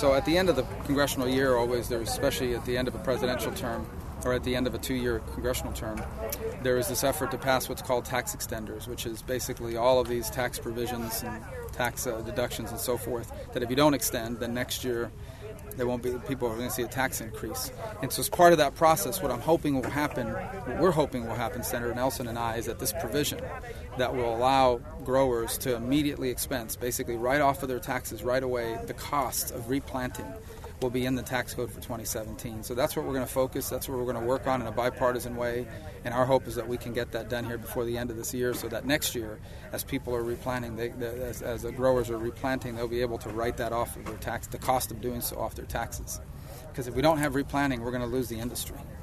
So at the end of the congressional year, always there's, especially at the end of a presidential term or at the end of a 2-year congressional term, there is this effort to pass what's called tax extenders, which is basically all of these tax provisions and tax deductions and so forth, that if you don't extend, then next year there won't be, people are going to see a tax increase. And so as part of that process, what we're hoping will happen, Senator Nelson and I, is that this provision that will allow growers to immediately expense, basically right off of their taxes right away, the cost of replanting will be in the tax code for 2017. So that's what we're going to focus, that's what we're going to work on in a bipartisan way, and our hope is that we can get that done here before the end of this year so that next year, as people are replanting, as the growers are replanting, they'll be able to write that off of their tax, the cost of doing so off their taxes. Because if we don't have replanting, we're going to lose the industry.